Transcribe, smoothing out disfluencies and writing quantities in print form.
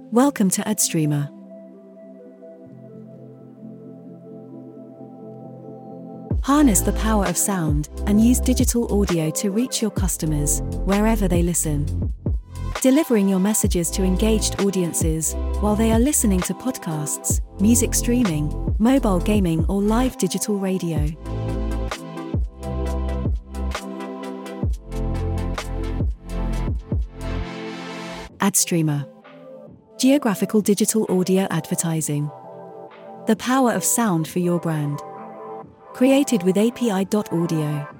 Welcome to AdStreamer. Harness the power of sound and use digital audio to reach your customers wherever they listen. Delivering your messages to engaged audiences while they are listening to podcasts, music streaming, mobile gaming, or live digital radio. AdStreamer. Geographical digital audio advertising. The power of sound for your brand. Created with API.audio.